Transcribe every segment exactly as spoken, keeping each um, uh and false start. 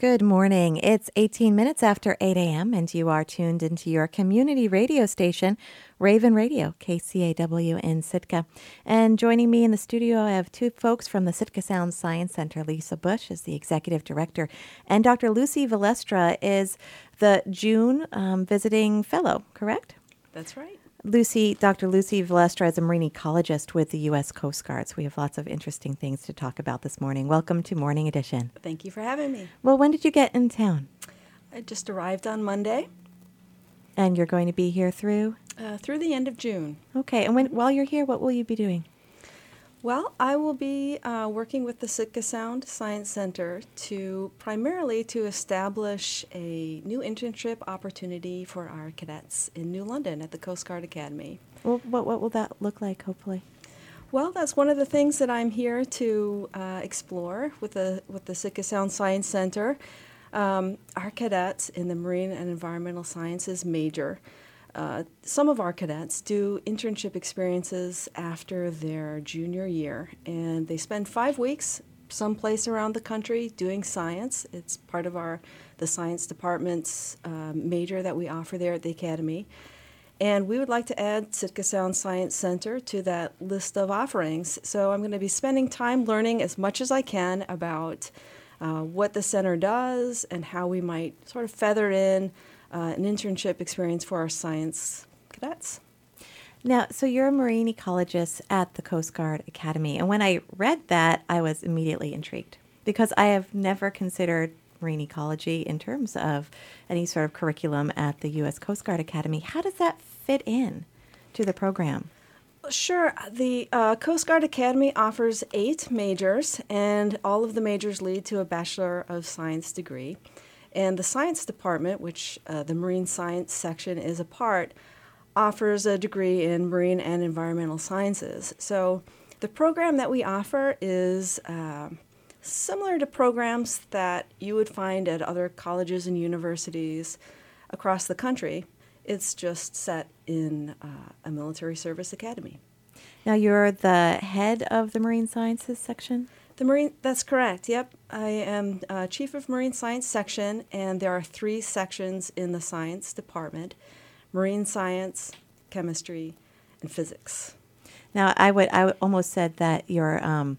Good morning. It's eighteen minutes after eight a.m., and you are tuned into your community radio station, Raven Radio, K C A W in Sitka. And joining me in the studio, I have two folks from the Sitka Sound Science Center. Lisa Bush is the executive director, and Doctor Lucy Valestra is the June um, visiting fellow, correct? That's right. Lucy, Doctor Lucy Valestra is a marine ecologist with the U S Coast Guard. So we have lots of interesting things to talk about this morning. Welcome to Morning Edition. Thank you for having me. Well, when did you get in town? I just arrived on Monday. And you're going to be here through? Uh, through the end of June. Okay. And when, while you're here, what will you be doing? Well, I will be uh, working with the Sitka Sound Science Center to primarily to establish a new internship opportunity for our cadets in New London at the Coast Guard Academy. Well, what, what will that look like, hopefully? Well, that's one of the things that I'm here to uh, explore with the with the Sitka Sound Science Center. Um, our cadets in the Marine and Environmental Sciences major, uh, some of our cadets do internship experiences after their junior year, and they spend five weeks someplace around the country doing science. It's part of our the science department's um, major that we offer there at the academy. And we would like to add Sitka Sound Science Center to that list of offerings. So I'm going to be spending time learning as much as I can about uh, what the center does and how we might sort of feather in uh, an internship experience for our science cadets. Now, so you're a marine ecologist at the Coast Guard Academy. And when I read that, I was immediately intrigued because I have never considered marine ecology in terms of any sort of curriculum at the U S Coast Guard Academy. How does that fit in to the program? Sure. The uh, Coast Guard Academy offers eight majors, and all of the majors lead to a Bachelor of Science degree. And the science department, which uh, the marine science section is a part, offers a degree in marine and environmental sciences. So the program that we offer is uh, similar to programs that you would find at other colleges and universities across the country. It's just set in uh, a military service academy. Now, you're the head of the Marine Sciences section? The Marine, that's correct, yep. I am uh, Chief of Marine Science Section, and there are three sections in the science department: marine science, chemistry, and physics. Now, I would I would almost said that you're um,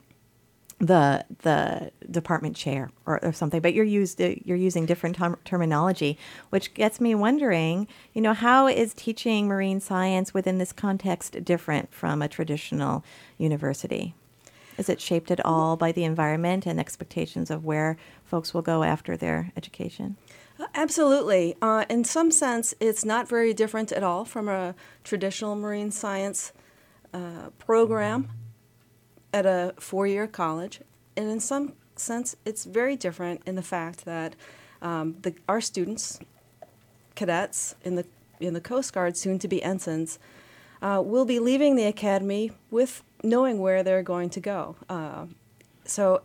the the department chair or, or something, but you're used you're using different term- terminology, which gets me wondering, you know, how is teaching marine science within this context different from a traditional university? Is it shaped at all by the environment and expectations of where folks will go after their education? Uh, absolutely. Uh, in some sense, it's not very different at all from a traditional marine science uh, program at a four-year college. And in some sense, it's very different in the fact that um, the, our students, cadets in the in the Coast Guard, soon to be ensigns, uh, will be leaving the academy with knowing where they're going to go. Uh, so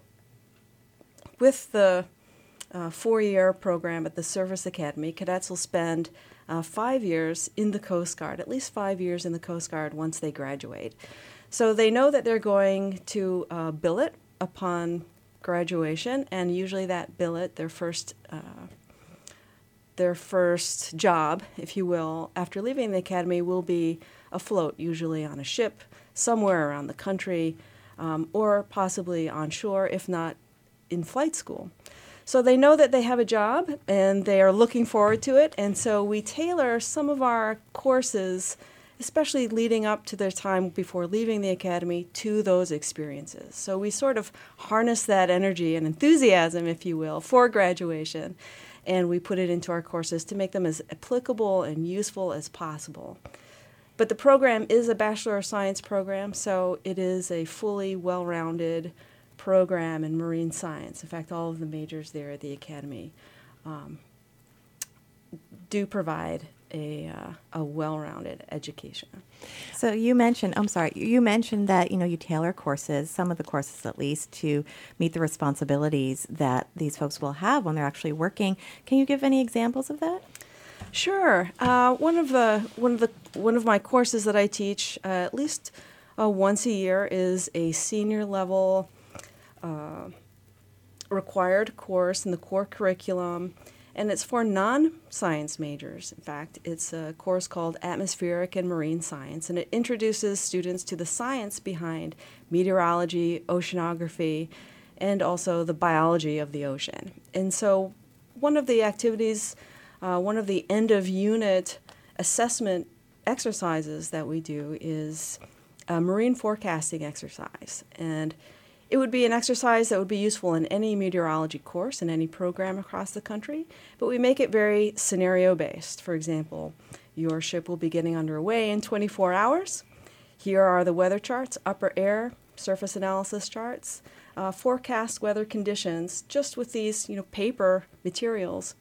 with the uh, four-year program at the Service Academy, cadets will spend uh, five years in the Coast Guard, at least five years in the Coast Guard once they graduate. So they know that they're going to uh, billet upon graduation, and usually that billet, their first uh, their first job, if you will, after leaving the academy will be afloat, usually on a ship somewhere around the country, um, or possibly on shore, if not in flight school. So they know that they have a job, and they are looking forward to it, and so we tailor some of our courses, especially leading up to their time before leaving the academy, to those experiences. So we sort of harness that energy and enthusiasm, if you will, for graduation, and we put it into our courses to make them as applicable and useful as possible. But the program is a Bachelor of Science program, so it is a fully well-rounded program in marine science. In fact, all of the majors there at the academy um, do provide a uh, a well-rounded education. So you mentioned, I'm sorry, you mentioned that, you know, you tailor courses, some of the courses at least, to meet the responsibilities that these folks will have when they're actually working. Can you give any examples of that? Sure. Uh, one of the one of the one of my courses that I teach uh, at least uh, once a year is a senior level uh, required course in the core curriculum, and it's for non-science majors. In fact, it's a course called Atmospheric and Marine Science, and it introduces students to the science behind meteorology, oceanography, and also the biology of the ocean. And so one of the activities, uh, one of the end-of-unit assessment exercises that we do is a marine forecasting exercise. And it would be an exercise that would be useful in any meteorology course, in any program across the country, but we make it very scenario-based. For example, your ship will be getting underway in twenty-four hours. Here are the weather charts, upper air, surface analysis charts, uh, forecast weather conditions, just with these, you know, paper materials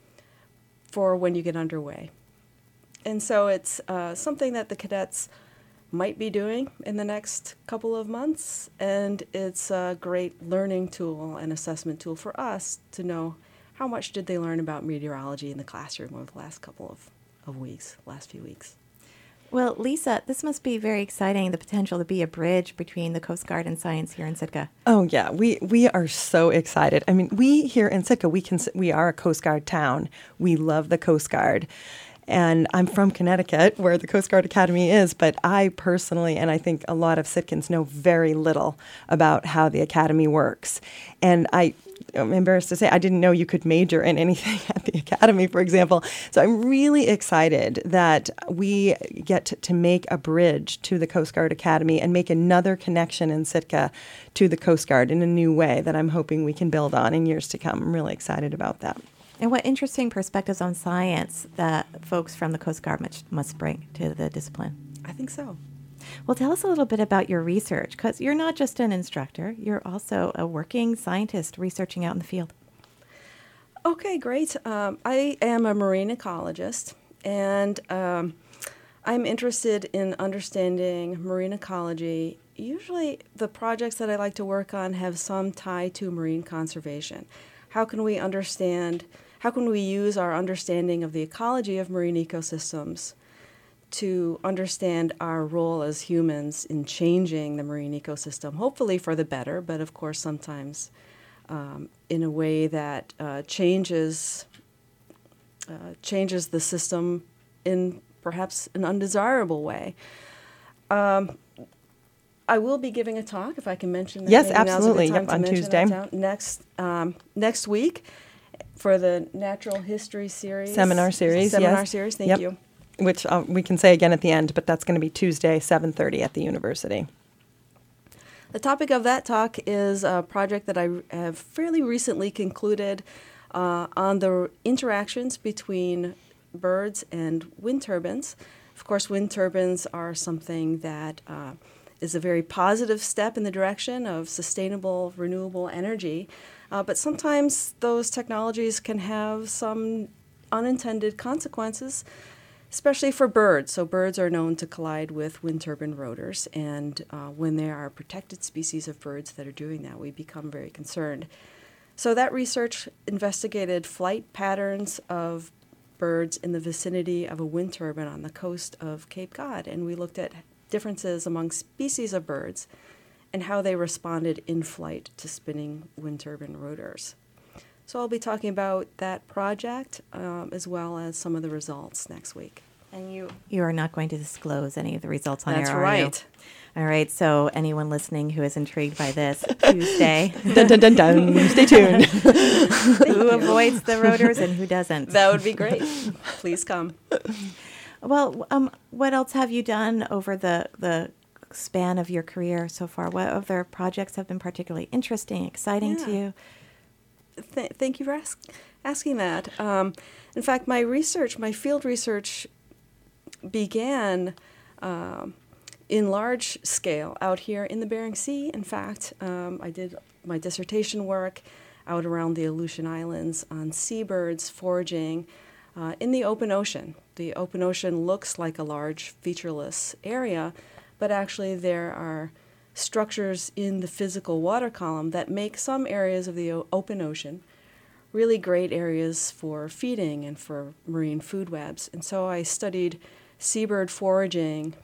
for when you get underway. And so it's uh, something that the cadets might be doing in the next couple of months, and it's a great learning tool and assessment tool for us to know how much did they learn about meteorology in the classroom over the last couple of, of weeks, last few weeks. Well, Lisa, this must be very exciting, the potential to be a bridge between the Coast Guard and science here in Sitka. Oh, yeah. We we are so excited. I mean, we here in Sitka, we can we are a Coast Guard town. We love the Coast Guard. And I'm from Connecticut, where the Coast Guard Academy is, but I personally, and I think a lot of Sitkans, know very little about how the Academy works. And I, I'm embarrassed to say, I didn't know you could major in anything at the Academy, for example. So I'm really excited that we get to, to make a bridge to the Coast Guard Academy and make another connection in Sitka to the Coast Guard in a new way that I'm hoping we can build on in years to come. I'm really excited about that. And what interesting perspectives on science that folks from the Coast Guard must, must bring to the discipline. I think so. Well, tell us a little bit about your research, because you're not just an instructor, you're also a working scientist researching out in the field. Okay, great. Um, I am a marine ecologist, and um, I'm interested in understanding marine ecology. Usually the projects that I like to work on have some tie to marine conservation. How can we understand, how can we use our understanding of the ecology of marine ecosystems to understand our role as humans in changing the marine ecosystem, hopefully for the better, but of course sometimes um, in a way that uh, changes, uh, changes the system in perhaps an undesirable way. Um, I will be giving a talk, if I can mention that. Yes, Maybe absolutely. Now's a good time Yep, to on mention Tuesday. that next um, next week for the Natural History Series. Seminar series, Seminar yes. series, thank Yep. you. Which uh, we can say again at the end, but that's going to be Tuesday, seven thirty at the university. The topic of that talk is a project that I have fairly recently concluded uh, on the interactions between birds and wind turbines. Of course, wind turbines are something that uh, is a very positive step in the direction of sustainable, renewable energy. Uh, but sometimes those technologies can have some unintended consequences, especially for birds. So birds are known to collide with wind turbine rotors, and uh, when there are protected species of birds that are doing that, we become very concerned. So that research investigated flight patterns of birds in the vicinity of a wind turbine on the coast of Cape Cod, and we looked at differences among species of birds and how they responded in flight to spinning wind turbine rotors. So I'll be talking about that project um, as well as some of the results next week. And you you are not going to disclose any of the results on That's air, are you? right. All right, so anyone listening who is intrigued by this, Tuesday, Dun, dun, dun, dun. Stay tuned. who avoids the rotors and who doesn't? That would be great. Please come. Well, um, what else have you done over the, the span of your career so far? What other projects have been particularly interesting, exciting to Yeah. you? Th- thank you for ask- asking that. Um, in fact, my research, my field research began um, in large scale out here in the Bering Sea. In fact, um, I did my dissertation work out around the Aleutian Islands on seabirds foraging uh, in the open ocean. The open ocean looks like a large featureless area, but actually there are structures in the physical water column that make some areas of the o- open ocean really great areas for feeding and for marine food webs. And so I studied seabird foraging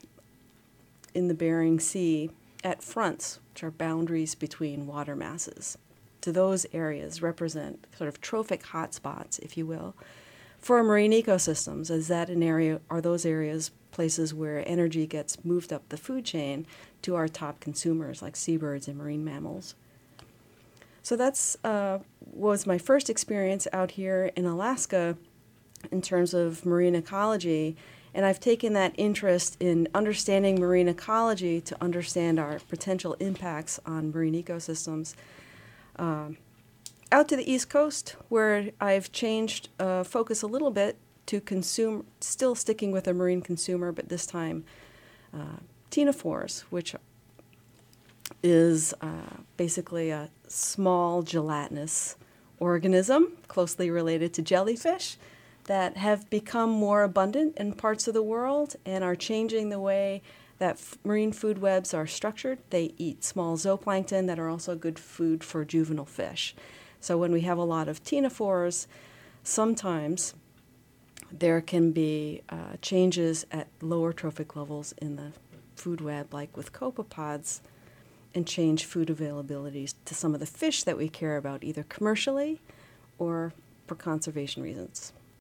in the Bering Sea at fronts, which are boundaries between water masses. to those areas represent sort of trophic hotspots, if you will, for marine ecosystems. Is that an area, are those areas places where energy gets moved up the food chain to our top consumers like seabirds and marine mammals? So that's uh, was my first experience out here in Alaska in terms of marine ecology, and I've taken that interest in understanding marine ecology to understand our potential impacts on marine ecosystems. Um, out to the East Coast, where I've changed uh, focus a little bit to consume, still sticking with a marine consumer, but this time uh, ctenophores, which is uh, basically a small gelatinous organism closely related to jellyfish that have become more abundant in parts of the world and are changing the way that f- marine food webs are structured. They eat small zooplankton that are also good food for juvenile fish. So when we have a lot of ctenophores, sometimes there can be uh, changes at lower trophic levels in the food web, like with copepods, and change food availabilities to some of the fish that we care about, either commercially or for conservation reasons.